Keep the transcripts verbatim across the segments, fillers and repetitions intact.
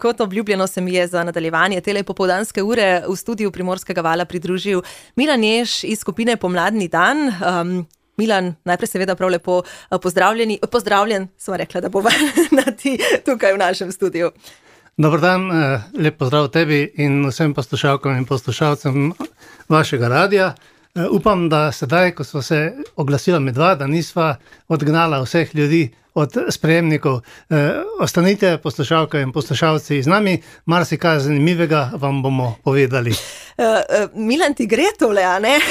kot obljubljeno se mi je za nadaljevanje tele popoldanske ure v studiu Primorskega vala pridružil Milan Jež iz skupine Pomladni dan. Um, Milan, najprej seveda prav lepo pozdravljeni, pozdravljen, sem rekla, da bova na ti tukaj v našem studiu. Dobar dan, lep pozdrav tebi in vsem poslušalkam in poslušalcem vašega radija. Upam, da sedaj, ko smo se oglasila med dva, da nisva odgnala vseh ljudi od sprejemnikov. E, ostanite, poslušalke in poslušalci, z nami, marsikaj zanimivega vam bomo povedali. Uh, uh, Milan, ti gre tole, a ne?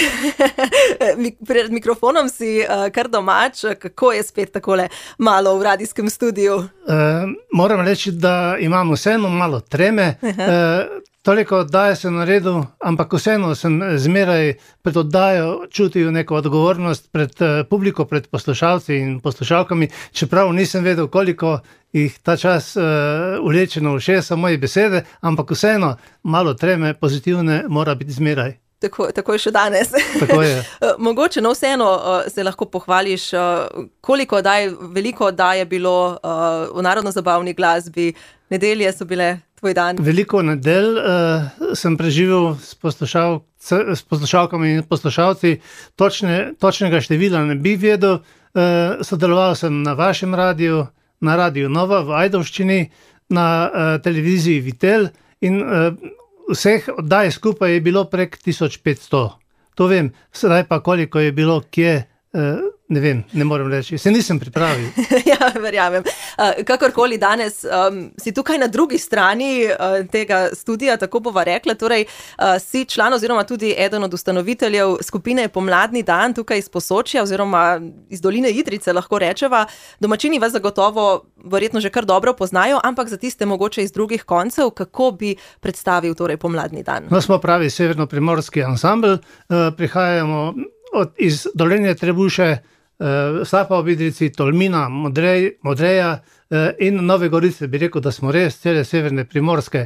Pred mikrofonom si uh, kar domač, kako je spet takole malo v radijskem studiu? E, moram reči, da imam vseeno malo treme. E, Toliko oddaje sem naredil, ampak vseeno sem zmeraj pred oddajo čutil neko odgovornost pred publiko, pred poslušalci in poslušalkami, čeprav nisem vedel, koliko jih ta čas uh, vleče na ušesa moje besede, ampak vseeno malo treme pozitivne mora biti zmeraj. Tako, tako je še danes. Tako je. Mogoče, no vseeno se lahko pohvališ, koliko oddaj, veliko oddaj je bilo uh, v narodno-zabavni glasbi, nedelje so bile tvoj dan. Veliko nedelj uh, sem preživel s, poslušal, s poslušalkami in poslušalci, točne, točnega števila ne bi vedel. Uh, sodeloval sem na vašem radiju, na Radiju Nova v Ajdovščini, na uh, televiziji Vitel in uh, vseh oddaj skupaj je bilo prek tisoč petsto. To vem, sedaj pa koliko je bilo, kje, uh, ne vem, ne morem reči, se nisem pripravil. Ja, verjamem. Uh, kakorkoli danes um, si tukaj na drugi strani uh, tega studia, tako bova rekla, torej uh, si član oziroma tudi eden od ustanoviteljev skupine Pomladni dan tukaj iz Posočja oziroma iz doline Idrijce, lahko rečeva. Domačini vas zagotovo verjetno že kar dobro poznajo, ampak za tiste mogoče iz drugih koncev, kako bi predstavil torej Pomladni dan? No, smo pravi severno-primorski ansambl, uh, prihajamo od, iz doline Trebuše, Slapa ob Idrijci, Tolmina, Modrej, Modreja in Nove Gorice, bi rekel, da smo res cele severne Primorske.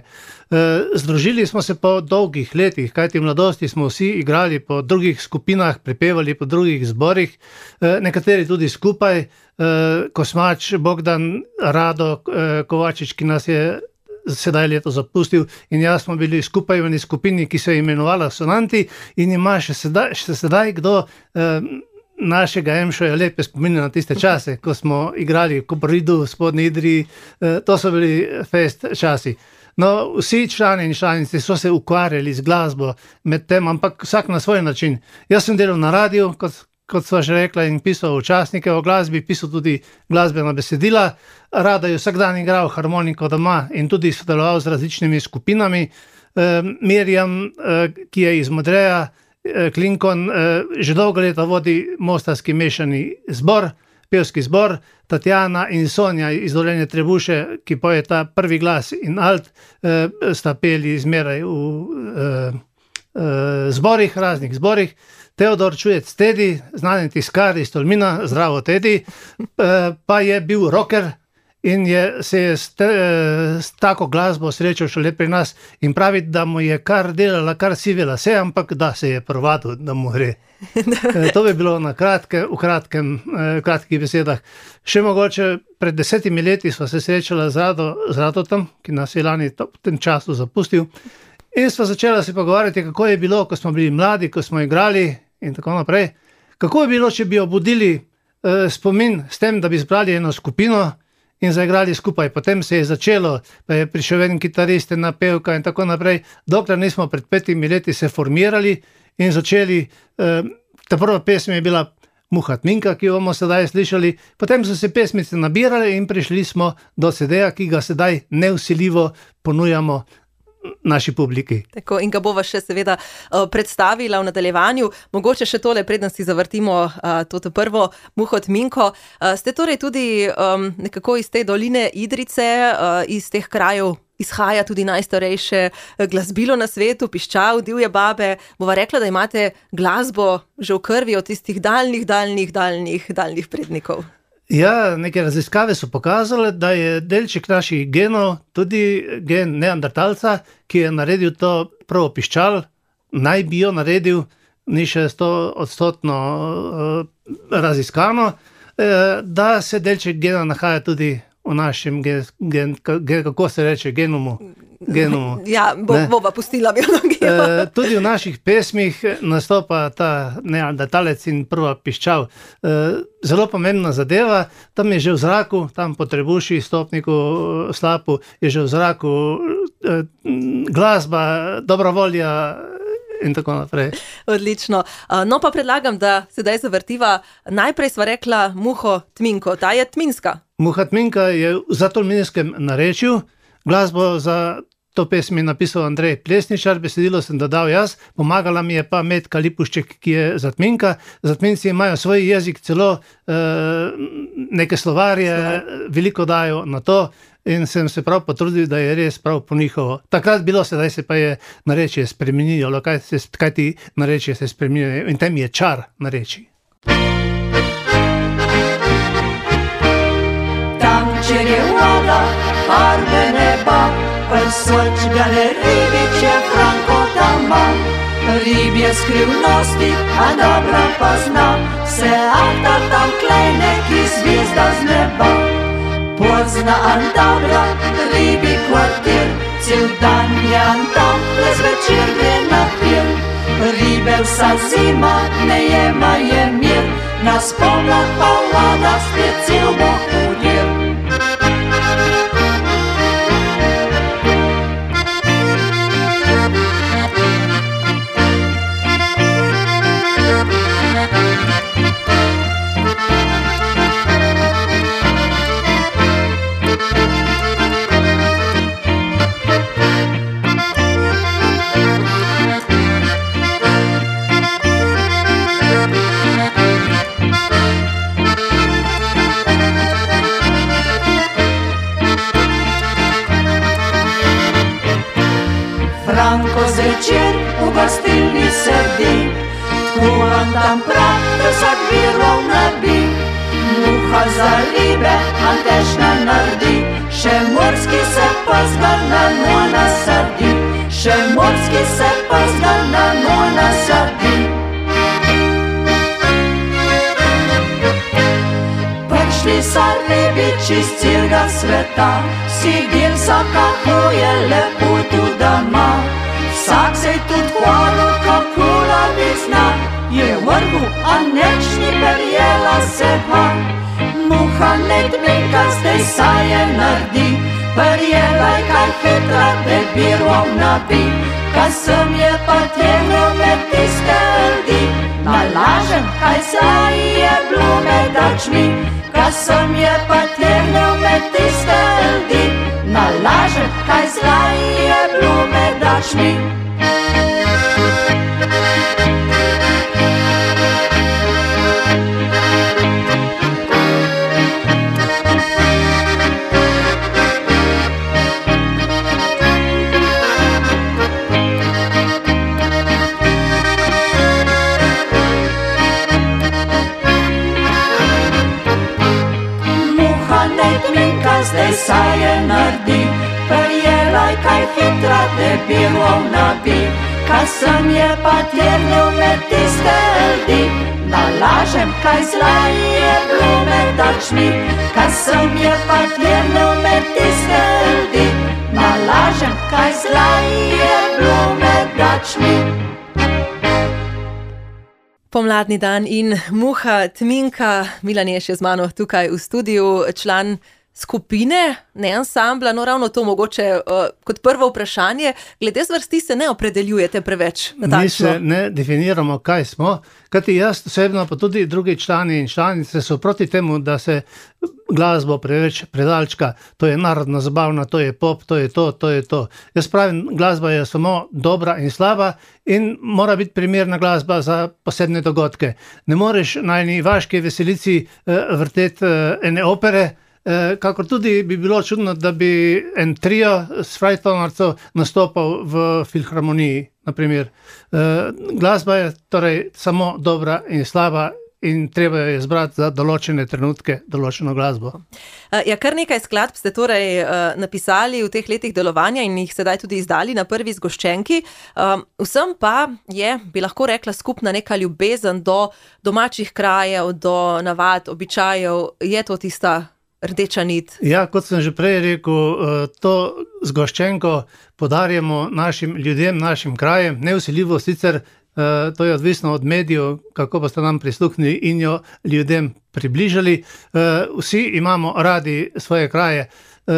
Združili smo se po dolgih letih, kajti v mladosti smo vsi igrali po drugih skupinah, prepevali po drugih zborih, nekateri tudi skupaj, Kosmač, Bogdan, Rado Kovačič, ki nas je sedaj leto zapustil, in jaz smo bili skupaj v eni skupini, ki se je imenovala Sonanti, in ima še sedaj, še sedaj kdo našega Emšoja lepe spomine na tiste čase, ko smo igrali v Kobridu, Spodnji Idriji, to so bili fest časi. No, vsi člani in članice so se ukvarjali z glasbo med tem, ampak vsak na svoj način. Jaz sem delal na radiju, kot, kot sva že rekla, in pisal včasnike o glasbi, pisal tudi glasbena besedila, Rado je vsak dan igral harmoniko doma in tudi sodeloval z različnimi skupinami. Mirjam, ki je iz Modreja, Klinkon, že dolgo leta vodi mostarski mešani zbor, pevski zbor, Tatjana in Sonja iz doline Trebuše, ki pojeta prvi glas in alt, sta peli zmeraj v zborih, raznih zborih. Teodor Čujec Tedi, znani tiskar iz Tolmina, zdravo Tedi, pa je bil rocker in je, se je s, te, s tako glasbo srečal šele pri nas in pravi, da mu je kar delala, kar sive lase, ampak da se je provadil, da mu gre. E, to bi bilo na kratke, v kratkem, eh, kratkih besedah. Še mogoče pred desetimi leti sva se srečala z, Rado, z Radotom, ki nas je lani v tem času zapustil, in sva začela se pogovarjati, kako je bilo, ko smo bili mladi, ko smo igrali in tako naprej. Kako je bilo, če bi obudili eh, spomin s tem, da bi zbrali eno skupino in zaigrali skupaj. Potem se je začelo, pa je prišel en kitarist, ena pevka in tako naprej, dokler nismo pred petimi leti se formirali in začeli, eh, ta prva pesem je bila Muha Tminka, ki jo bomo sedaj slišali, potem so se pesmice nabirale in prišli smo do C D-ja, ki ga sedaj nevsiljivo ponujamo naši publiki. Tako, in ga bova še seveda uh, predstavila v nadaljevanju. Mogoče še tole, preden si zavrtimo uh, to prvo Muho Tminko. Uh, ste torej tudi um, nekako iz te doline Idrijce, uh, iz teh krajev izhaja tudi najstarejše glasbilo na svetu, Piščal, Divje babe. Bova rekla, da imate glasbo že v krvi od tistih daljnih, daljnih, daljnih, daljnih prednikov. Ja, neke raziskave so pokazale, da je delček naših genov tudi gen neandertalca, ki je naredil to prvo piščal, naj bi jo naredil, ni še sto odstotno uh, raziskano, uh, da se delček gena nahaja tudi v našem, gen, gen, kako se reče, genomu. genomu. Ja, bo, bova pustila biologijo. E, tudi v naših pesmih nastopa ta neandertalec in prva piščal. E, zelo pomembna zadeva, tam je že v zraku, tam po Trebuši, Stopniku, Slapu, je že v zraku e, glasba, dobra volja in tako naprej. Odlično. No pa predlagam, da sedaj zavrtiva. Najprej sva rekla Muho Tminko, ta je tminska. Muha Tminka je za tolminskem narečju, glasbo za to pesmi napisal Andrej Plesničar, besedilo sem dodal jaz, pomagala mi je pa Metka Lipušček, ki je za Tminka. Za Tminci imajo svoj jezik, celo eh, neke slovarje, veliko dajo na to in sem se prav potrudil, da je res prav po njihovo. Takrat bilo, sedaj se pa je narečje spremenilo, kaj, se, kaj ti narečje se spremenilo in tem je čar narečij. Tam, kjer je voda, barve neba, Prsočgane ribiče Franko dama, ribje skrivnosti, a dobro pa zna, se akta tam klejne, ki zvijezda z neba. Pozna an dobra, ribi kvartir, cel dan je an tam, le zvečer gre na pir. Ribe vsa zima, ne jema je mir, na spomlad pa voda spet cel bo hudir. Franko zvečer v gostilni sedi, kuhan tam prav, da vsak virov nabi. Muha za ribe, antešna naredi, še morski se pozgar na njo nasadi, še morski se pozgar na njo nasadi. Prišli so ribiči z celega sveta, si del so kako je lepotu doma. Vsak se tudi hvalil, kako lavi zna, je vrhu, a nečni perjela se ha. Muha ne Tminka zdaj saje naredi, perjela je kaj hitra, da birov nabi. Kaj sem je pa tjeno med tiste ldi, nalažem, kaj zlaj je bilo med očmi. Kaj sem je pa tjeno med tiste ldi, nalažem, kaj zlaj je bilo med očmi. Zdaj saje naredi, perjela je kaj hitra, da birov nabi. Kaj sem je pa tjernil med tiste ldi, nalažem, kaj zlaj je bilo med očmi. Kaj sem je pa tjernil med tiste ldi, nalažem, kaj zlaj je bilo med očmi. Pomladni dan in Muha Tminka. Milan je še z mano tukaj v studiu, član skupine, ne ansambla, no ravno to mogoče uh, kot prvo vprašanje. Glede zvrsti se ne opredeljujete preveč natančno. Mi se ne definiramo, kaj smo, kajti jaz osebno, pa tudi drugi člani in članice so proti temu, da se glasbo preveč predalčka, to je narodno zabavna, to je pop, to je to, to je to. Jaz pravim, glasba je samo dobra in slaba in mora biti primerna glasba za posebne dogodke. Ne moreš na eni vaški veselici uh, vrteti uh, ene opere, kakor tudi bi bilo čudno, da bi en trio s frajtonarcev nastopal v filharmoniji, naprimer. Glasba je torej samo dobra in slaba in treba je izbrati za določene trenutke določeno glasbo. Ja, kar nekaj skladb ste torej napisali v teh letih delovanja in jih sedaj tudi izdali na prvi zgoščenki. Vsem pa je, bi lahko rekla, skupna neka ljubezen do domačih krajev, do navad, običajev. Je to tista rdeča nit? Ja, kot sem že prej rekel, to zgoščenko podarjamo našim ljudem, našim krajem, neusiljivo sicer, to je odvisno od medijev, kako pa ste nam prisluhnili in jo ljudem približali. Vsi imamo radi svoje kraje.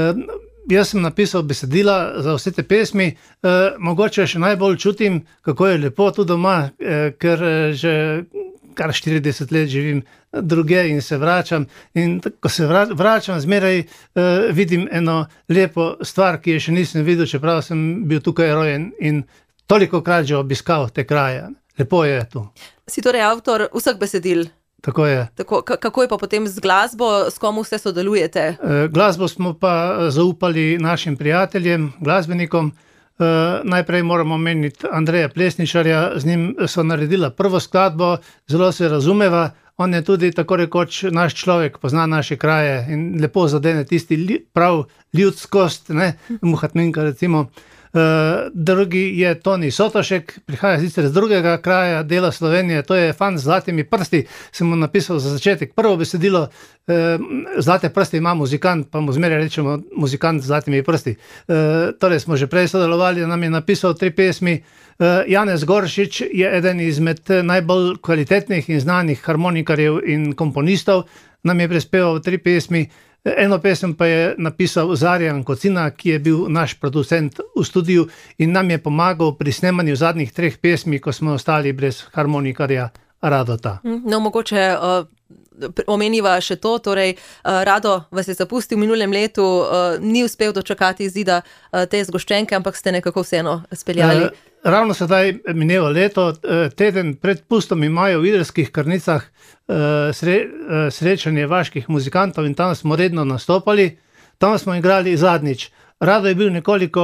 Jaz sem napisal besedila za vse te pesmi, mogoče še najbolj čutim, kako je lepo tu doma, ker že kar štirideset let živim druge in se vračam. In ko se vračam, zmeraj vidim eno lepo stvar, ki je še nisem videl, čeprav sem bil tukaj rojen in toliko krat že obiskal te kraje. Lepo je tu. Si torej avtor vseh besedil? Tako je. Tako, kako je pa potem z glasbo, s komu vse sodelujete? E, glasbo smo pa zaupali našim prijateljem, glasbenikom. E, najprej moramo omeniti Andreja Plesničarja, z njim so naredila prvo skladbo, zelo se razumeva. On je tudi tako rekoč naš človek, pozna naše kraje in lepo zadene tisti li, prav ljudskost, ne, Muhatminka recimo. Uh, drugi je Toni Sotošek, prihaja sicer z drugega kraja, dela Slovenije, to je fan z zlatimi prsti, sem mu napisal za začetek prvo besedilo, uh, zlate prsti ima muzikant, pa mu zmeraj rečemo muzikant z zlatimi prsti. Uh, torej smo že prej sodelovali, nam je napisal tri pesmi. Uh, Janez Goršič je eden izmed najbolj kvalitetnih in znanih harmonikarjev in komponistov, nam je prispeval tri pesmi. Eno pesem pa je napisal Zarjan Kocina, ki je bil naš producent v studiu in nam je pomagal pri snemanju zadnjih treh pesmi, ko smo ostali brez harmonikarja Radota. No, mogoče uh, omeniva še to, torej uh, Rado vas je zapustil v minulem letu, uh, ni uspel dočakati izida uh, te zgoščenke, ampak ste nekako vseeno speljali. Uh, ravno sedaj mineva leto, teden pred pustom imajo v Idrskih Krnicah Sre, srečanje vaških muzikantov in tam smo redno nastopali, tam smo igrali zadnjič. Rado je bil nekoliko,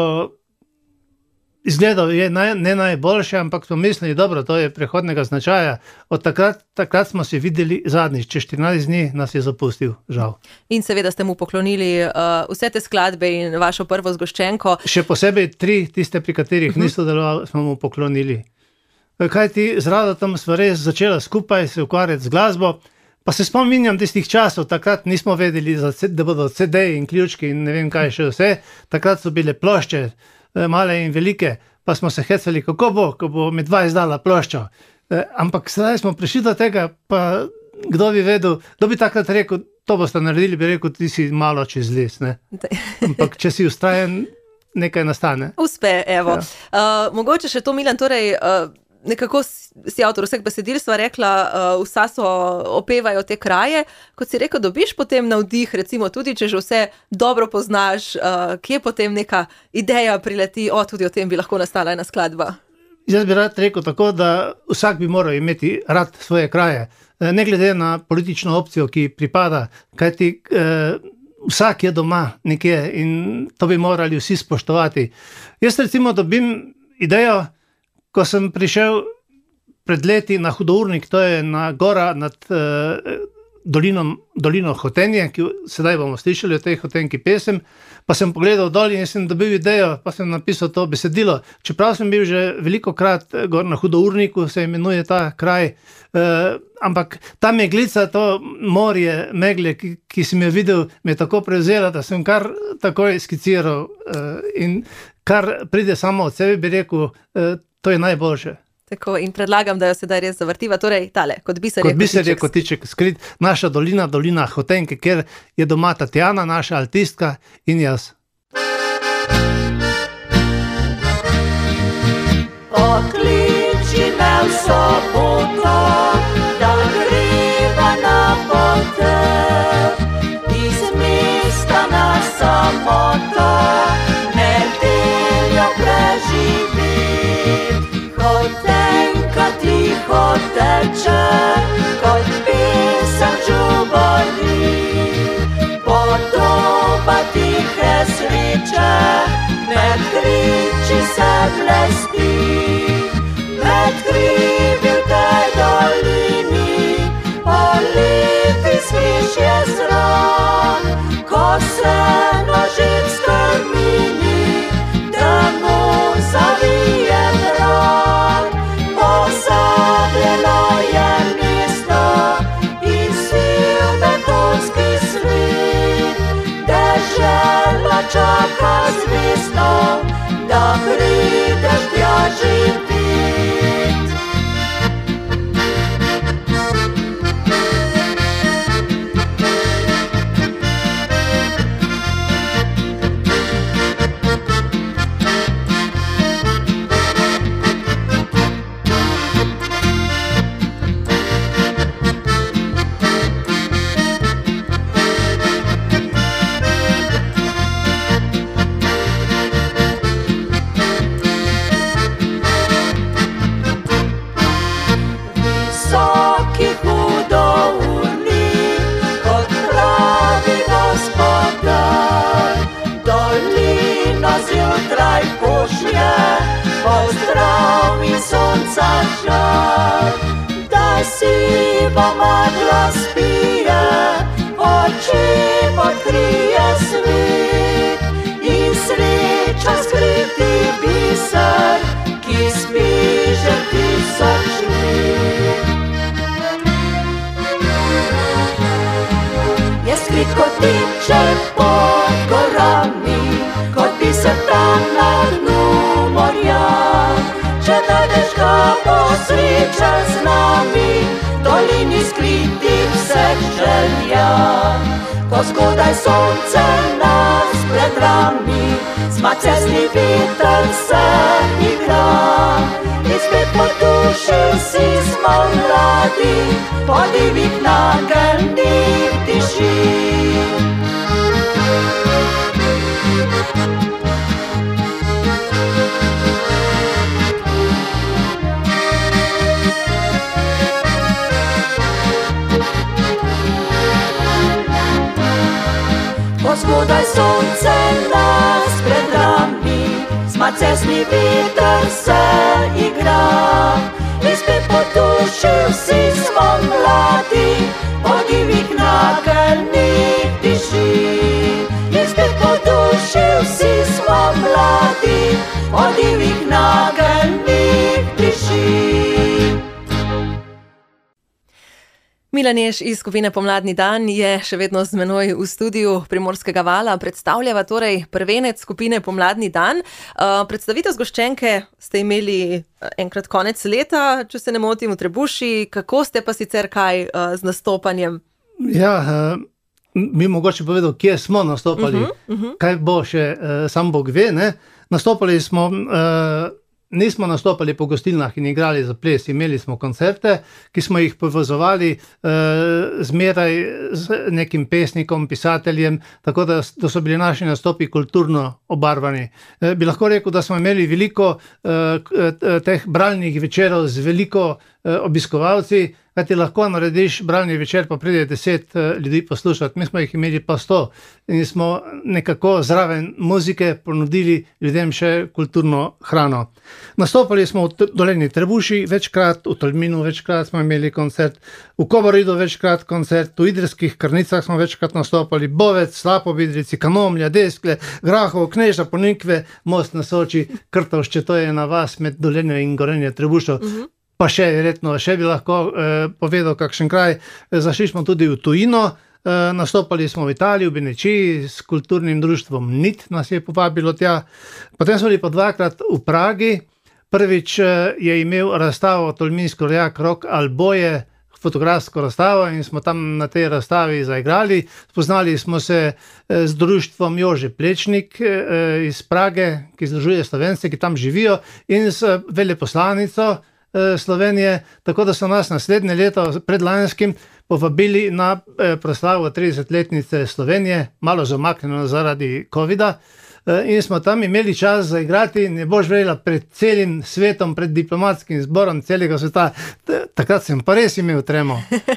izgledal je naj, ne najboljše, ampak smo mislili, dobro, to je prehodnega značaja. Od takrat, takrat smo se videli zadnjič, čez štirinajst dni nas je zapustil, žal. In seveda ste mu poklonili uh, vse te skladbe in vašo prvo zgoščenko. Še posebej tri, tiste, pri katerih uh-huh. ni sodeloval, smo mu poklonili. Kaj ti z Radotom smo res začela skupaj se ukvarjati z glasbo, pa se spominjam tistih časov, takrat nismo vedeli, da bodo C D in ključki in ne vem kaj še vse, takrat so bile plošče, male in velike, pa smo se hecali, kako bo, ko bo mi dva izdala ploščo. Ampak sedaj smo prišli do tega, pa kdo bi vedel, kdo bi takrat rekel, to boste naredili, bi rekel, ti si malo čez les, ne? Ampak če si ustrajen, nekaj nastane. Uspe, evo. Ja. Uh, mogoče še to, Milan, torej... Uh, Nekako si avtor vseh besedil sva rekla, uh, vsa so opevajo te kraje. Kot si rekel, dobiš potem navdih, recimo tudi, če že vse dobro poznaš, uh, kje potem neka ideja prileti, o, tudi o tem bi lahko nastala ena skladba. Jaz bi rad rekel tako, da vsak bi moral imeti rad svoje kraje. Ne glede na politično opcijo, ki pripada, kajti uh, vsak je doma nekje in to bi morali vsi spoštovati. Jaz recimo dobim idejo, ko sem prišel pred leti na Hudournik, to je na gora nad eh, dolinom, dolino Hotenje, ki sedaj bomo slišali o tej Hotenki pesem, pa sem pogledal dol in sem dobil idejo, pa sem napisal to besedilo. Čeprav sem bil že veliko krat gor na Hudourniku, se imenuje ta kraj, eh, ampak ta meglica, to morje megle, ki, ki sem jo videl, me je tako prevzela, da sem kar takoj skiciral eh, in kar pride samo od sebe, bi rekel, eh, to je najboljše. Tako, in predlagam, da jo sedaj res zavrtiva, torej tale, kot biser je kot biser je kotiček skrit, naša dolina, dolina Hotenke, kjer je doma Tatjana, naša altistka in jaz. Pokliči me v soboto, da greva na potek, iz mesta na samoto, nedeljo preživim. Hotenka tiho teče, kot pesem žubori, podoba tihe naj pošlje pozdrav in sonca žar, da si pomagla spije, oči podkrije svet in sreča skriti biser, ki spi že tisoč let. Je skrit kot tiče pod gorami, kot bi se tam na dnu morja. Če najdeš ga posreča z nami, dolini skriti vseh želja. Ko zgodaj sonce nas pred rami, smacesni veter se igra. In spet po duši vsi smo mladi, po divjih nageljnih tiši. Ko zgodaj sonce nas pred rami, smacesni veter se igra. In spet po duši vsi smo mladi, po divjih nageljnih tiši. In spet po duši vsi smo mladi, po divjih nageljnih tiši. Milan Jež iz skupine Pomladni dan je še vedno z menoj v studiu Primorskega vala. Predstavljava torej prvenec skupine Pomladni dan. Uh, predstavitev zgoščenke ste imeli enkrat konec leta, če se ne motim, v Trebuši. Kako ste pa sicer kaj uh, z nastopanjem? Ja, uh, mi mogoče povedal, kje smo nastopali. Uh-huh, uh-huh. Kaj bo še, uh, sam Bog ve, ne? Nastopali smo... Uh, Nismo nastopali po gostilnah in igrali za ples, imeli smo koncerte, ki smo jih povezovali eh, zmeraj z nekim pesnikom, pisateljem, tako da, da so bili naši nastopi kulturno obarvani. Eh, bi lahko rekel, da smo imeli veliko eh, teh bralnih večerov z veliko eh, obiskovalci, kaj ti lahko narediš bralni večer, pa pride deset uh, ljudi poslušati. Mi smo jih imeli pa sto in smo nekako zraven muzike ponudili ljudem še kulturno hrano. Nastopali smo v dolini Trebuši večkrat, v Tolminu večkrat smo imeli koncert, v Kobaridu večkrat koncert, v Idrskih Krnicah smo večkrat nastopali, Bovec, Slapobidrici, Kanomlja, Deskle, Grahov, Kneža, Ponikve, Most na Soči, Krtovšče, to je na vas med Dolenjo in Gorenjo Trebušo. Uh-huh. Pa še, verjetno, še bi lahko eh, povedal kakšen kraj. Zašli smo tudi v tujino, eh, nastopali smo v Italiji, v Benečiji, s kulturnim društvom N I T nas je povabilo tja. Potem smo bili pa dvakrat v Pragi. Prvič eh, je imel razstavo tolminski rojak Rok Alboje, fotografsko razstavo in smo tam na tej razstavi zaigrali. Spoznali smo se eh, z društvom Jože Plečnik eh, iz Prage, ki združuje Slovence, ki tam živijo, in z veleposlanico Slovenije, tako da so nas naslednje leto predlanskim povabili na proslavo tridesetletnice Slovenije, malo zamaknjeno zaradi covida, in smo tam imeli čas zaigrati, ne boš verjela, pred celim svetom, pred diplomatskim zborom celega sveta. Takrat sem pa res imel tremo.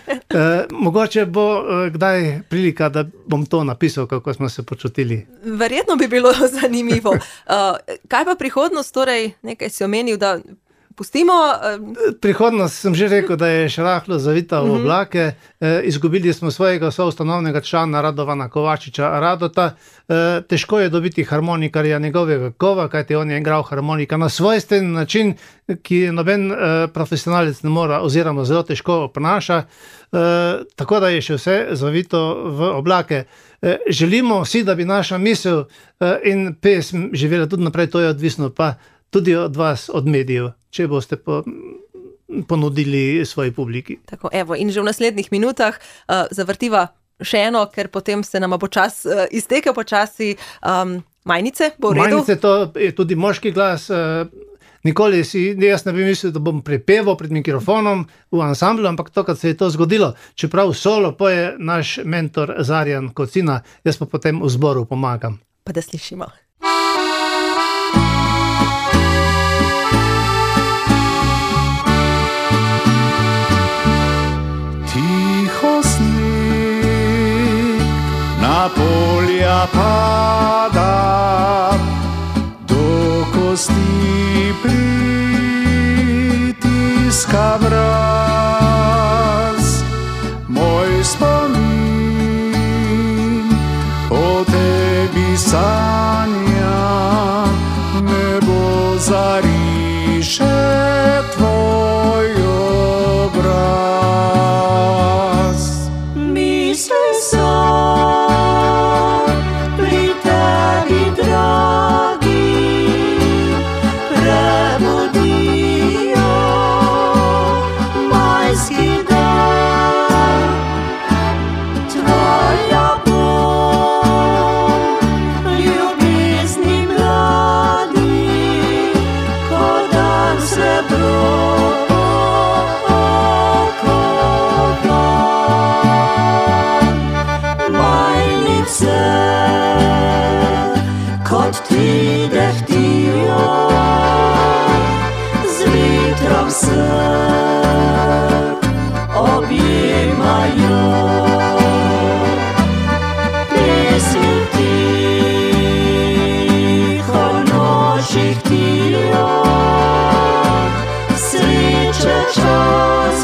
Mogoče bo kdaj prilika, da bom to napisal, kako smo se počutili. Verjetno bi bilo zanimivo. Kaj pa prihodnost, torej, nekaj si omenil, da pustimo. Prihodnost sem že rekel, da je še rahlo zavita v oblake. E, izgubili smo svojega soustanovnega člana Radovana Kovačiča Radota. E, težko je dobiti harmonikarja njegovega kova, kajti on je igral harmonika na svojsten način, ki noben e, profesionalec ne mora oziroma zelo težko oponaša. E, tako da je še vse zavito v oblake. E, želimo si, da bi naša misel e, in pesem živela tudi naprej, to je odvisno pa tudi od vas, od medijev, če boste po, ponudili svoji publiki. Tako, evo, in že v naslednjih minutah uh, zavrtiva še eno, ker potem se nama počas, uh, izteke počasi um, Majnice, bo v redu? Majnice, to je tudi moški glas. Uh, nikoli si, jaz ne bi mislil, da bom prepeval pred mikrofonom v ansamblu, ampak to, kad se je to zgodilo, čeprav solo poje naš mentor Zarjan Kocina, jaz pa potem v zboru pomagam. Pa da slišimo. Na polja pada, do zlosti pritiska vraz. Moj spomin o tebi sanja, nebo zariše tvoj obraz. Misli so pri tebi, dragi, prebudijo majski dan. Tvoja bol, ljubezni mladi, ko dan srebro okovan. Majnice, kot ti dehtijo, z vitrom se objemajo. Pesmi tiho nočih tijo, sreče čas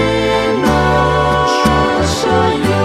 prinašajo.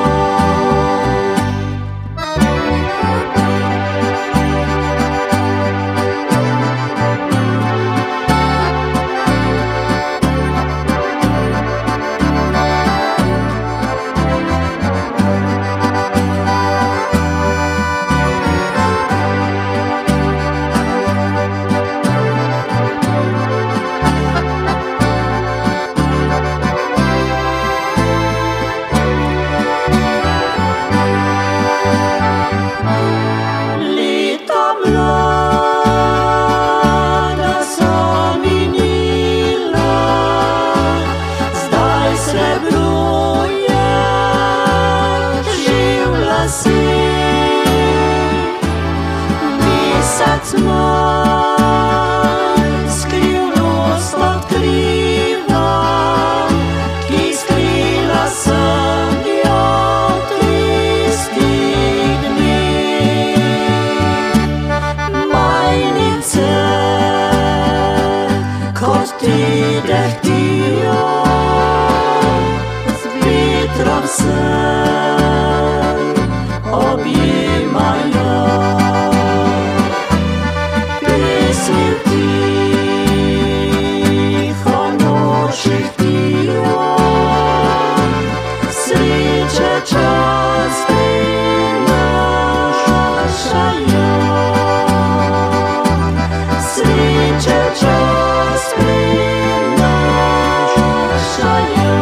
Leta mlada so minila, zdaj srebruje že v laseh. Mesec maj skrivnost odkriva, ki skrila sem jo tristih dneh. Majnice, kot ti dehtijo, z vetrom se objemajo. Pesmi tiho nočih tijo, sreče čas prinašajo. Sreče čas prinašajo.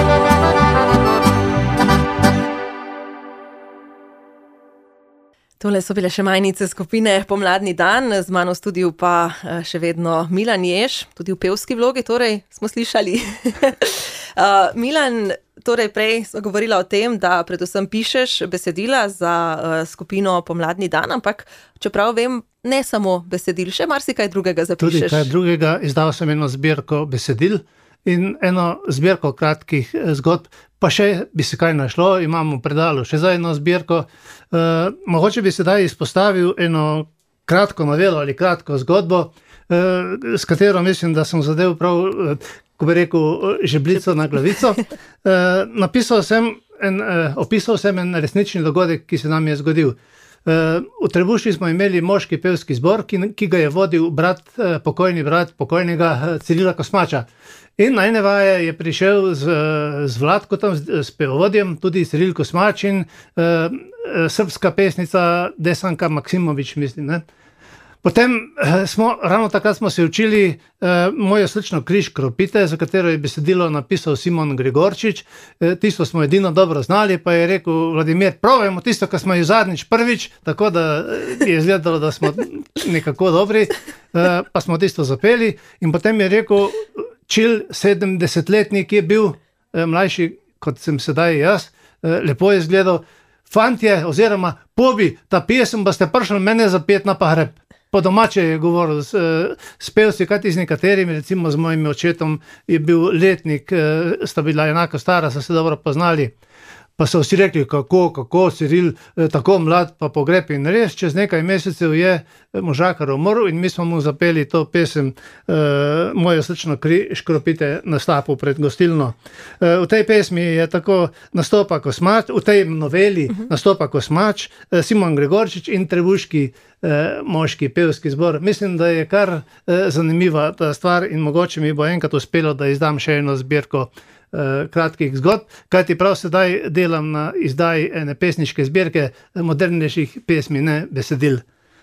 Tole so bile še majnice skupine Pomladni dan, z mano v studiu pa eh, še vedno Milan Jež, tudi v pevski vlogi, torej smo slišali. Uh, Milan, torej prej smo govorila o tem, da predvsem pišeš besedila za uh, skupino Pomladni dan, ampak čeprav vem, ne samo besedil, še marsikaj drugega Tudi zapišeš. kaj drugega, izdal sem eno zbirko besedil in eno zbirko kratkih eh, zgodb, pa še bi se kaj našlo, imamo v predalu še za eno zbirko. Uh, mogoče bi sedaj izpostavil eno kratko novelo ali kratko zgodbo, uh, s katero mislim, da sem zadev prav, uh, ko bi rekel, žebljico na glavico. Uh, napisal sem en, uh, opisal sem en resnični dogodek, ki se nam je zgodil. Uh, v Trebuši smo imeli moški pevski zbor, ki, ki ga je vodil brat, uh, pokojni brat pokojnega uh, Cirila Kosmača. In na ene vaje je prišel z, z Vlatkotom, z, z pevovodjem, tudi Ciril Kosmač in uh, srpska pesnica Desanka Maksimovič, mislim, ne. Potem smo, ravno takrat smo se učili uh, mojo slično Križ Kropite, za katero je besedilo napisal Simon Gregorčič. Uh, tisto smo edino dobro znali, pa je rekel Vladimir, probajmo tisto, kar smo jo zadnjič prvič, tako da je izgledalo, da smo nekako dobri, uh, pa smo tisto zapeli in potem je rekel, Čil, sedemdesetletnik je bil, uh, mlajši kot sem sedaj jaz, uh, lepo je izgledal, fantje oziroma pobi, ta pesem boste prišli mene zapet na pahreb. Po domače je govoril s, s pevci, kajti z nekaterimi, recimo z mojim očetom je bil letnik, sta bila enako stara, so se dobro poznali. pa so vsi rekli, kako, kako, Ciril, tako mlad, pa pogreb in res, čez nekaj mesecev je možakar umrl in mi smo mu zapeli to pesem uh, Mojo srčno kri škropite na stapu pred gostilno. Uh, v tej pesmi je tako nastopa Kosmač, v tej noveli uh-huh. nastopa Kosmač, uh, Simon Gregorčič in Trebuški uh, moški pevski zbor. Mislim, da je kar uh, zanimiva ta stvar in mogoče mi bo enkrat uspelo, da izdam še eno zbirko kratkih zgodb, kajti prav sedaj delam na izdaji ene pesniške zbirke modernejših pesmi, ne besedil.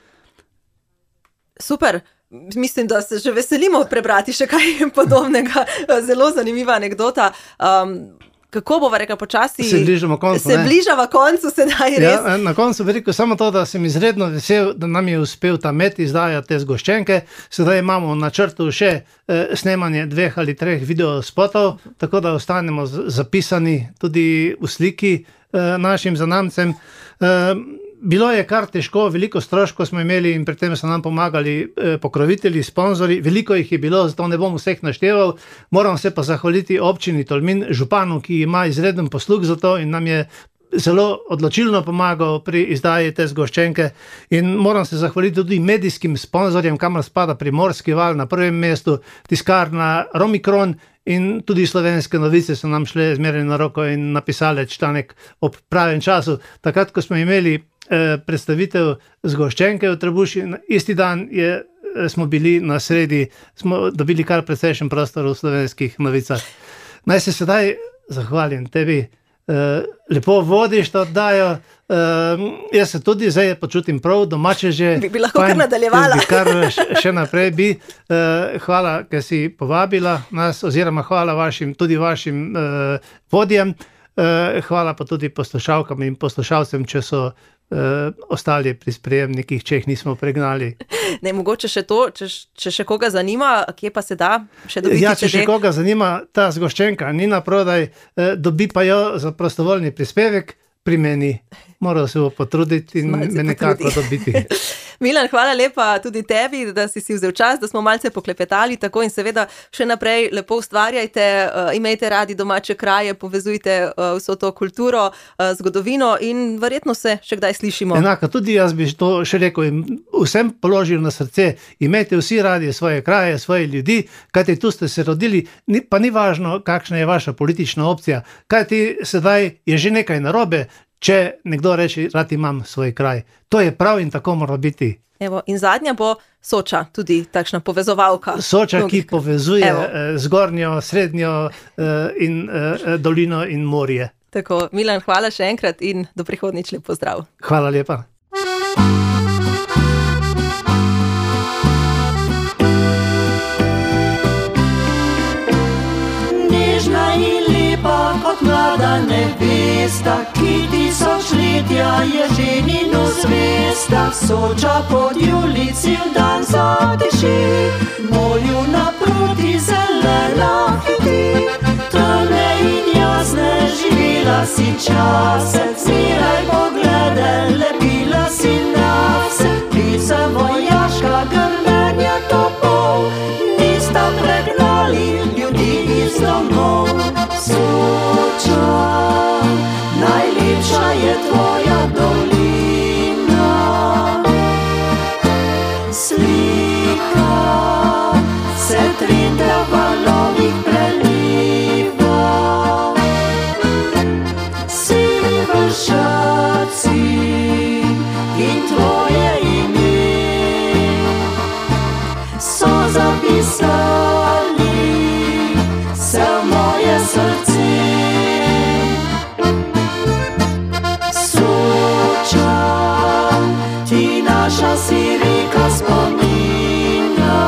Super, mislim, da se že veselimo prebrati še kaj podobnega, zelo zanimiva anekdota. Um, Kako bova rekla počasi? Se bližamo koncu, se bližava koncu, sedaj res. Ja, na koncu bi rekel samo to, da sem izredno vesel, da nam je uspel ta met izdajati te zgoščenke. Sedaj imamo v načrtu še eh, snemanje dveh ali treh videospotov, tako da ostanemo zapisani tudi v sliki eh, našim zanamcem. Eh, Bilo je kar težko, veliko stroškov smo imeli in pri tem so nam pomagali eh, pokrovitelji, sponzori, veliko jih je bilo, zato ne bom vseh našteval. Moram se pa zahvaliti občini Tolmin, županu, ki ima izreden posluh za to in nam je zelo odločilno pomagal pri izdaji te zgoščenke. In moram se zahvaliti tudi medijskim sponzorjem, kamor spada Primorski val na prvem mestu, tiskarna Romikron in tudi Slovenske novice so nam šle zmeraj na roko in napisale članek ob pravem času. Takrat, ko smo imeli predstavitev zgoščenke v Trebuši, isti dan je, smo bili na sredi, smo dobili kar precejšen prostor v Slovenskih novicah. Naj se sedaj zahvalim tebi, lepo vodiš to oddajo, jaz se tudi zdaj počutim prav, domače že. Bi, bi lahko kar nadaljevala. Bi kar še naprej bi. Hvala, ker si povabila nas, oziroma hvala vašim, tudi vašim vodjem, hvala pa tudi poslušalkam in poslušalcem, če so Uh, ostali pri sprejemnikih, če jih nismo pregnali. Ne, mogoče še to, če, če še koga zanima, kje pa se da še dobiti? Ja, če še koga zanima, ta zgoščenka ni na prodaj, eh, dobi pa jo za prostovoljni prispevek pri meni. Moral se bo potruditi in malce me nekako potrudi. Dobiti. Milan, hvala lepa tudi tebi, da si si vzel čas, da smo malce poklepetali tako in seveda še naprej lepo ustvarjajte, uh, imejte radi domače kraje, povezujte uh, vso to kulturo, uh, zgodovino in verjetno se še kdaj slišimo. Enako, tudi jaz bi to še rekel in vsem položil na srce, imejte vsi radi svoje kraje, svoje ljudi, kajti tu ste se rodili, ni, pa ni važno, kakšna je vaša politična opcija, kajti sedaj je že nekaj narobe, če nekdo reče, rad imam svoj kraj. To je prav in tako mora biti. Evo, in zadnja bo Soča, tudi takšna povezovalka. Soča, ki povezuje Evo. zgornjo, srednjo in dolino in morje. Tako, Milan, hvala še enkrat in do prihodnjič, lep pozdrav. Hvala lepa. Nežna in lepa kot mlada nevesta, ki tisočletja je ženinu zvesta. Soča pod julici v dan zadiši, morju naproti zelena hiti. Temne in jasne živela si čase, zmeraj poglede lepila si nase. Lica vojaška grmenja topov, nista pregnali ljudi iz domov. Soča, najlepša je tvoja dolina, slika se trinta v valovih preliva. Si vršaci in tvoje ime so zapisali se v moje srce. Soča, ti naša si reka spomina,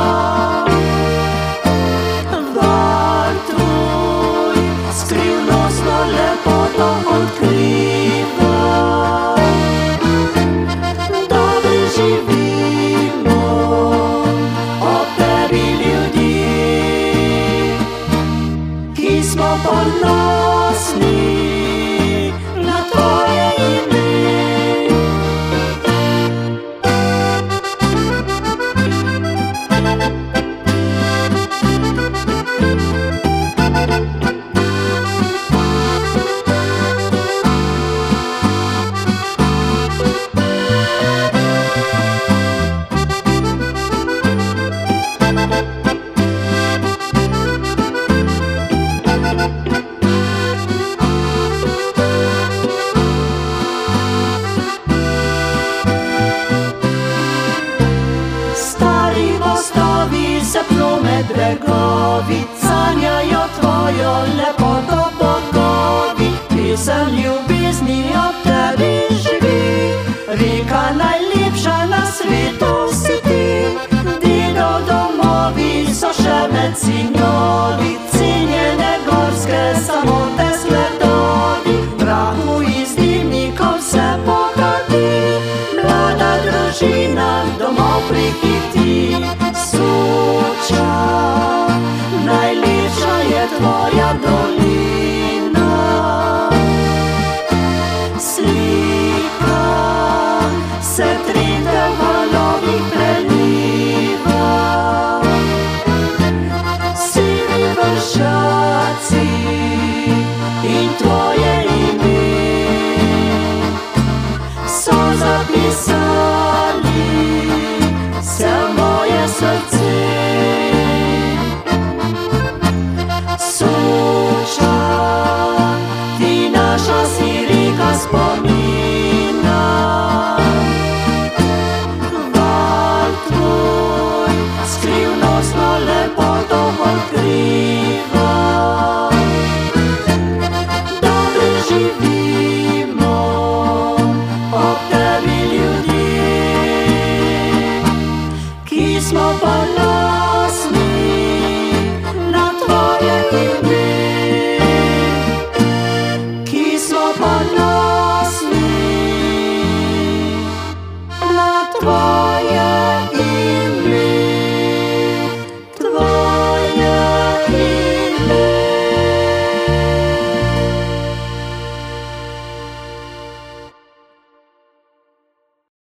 bregovi sanjajo tvojo lepoto bogovi, pesem ljubezni ob tebi živi. Reka najlepša na svetu si ti, dedo domovi so še med sinjovi, cenjene gorske samote sledovi, prahu iz dimnikov se pohati, mlada družina domov prihiti. Soča, najlepša je tvoja dolina, slika se trende v valovih preliva, sivi vršaci in tvoje ime so zapisali se v moje srce. Soča, ti naša si reka spomina, val tvoj skrivnostno lepoto odkriva. Dobre živimo ob tebi ljudje, ki smo ponosni na tvoje ime, ki smo ponosni na tvoje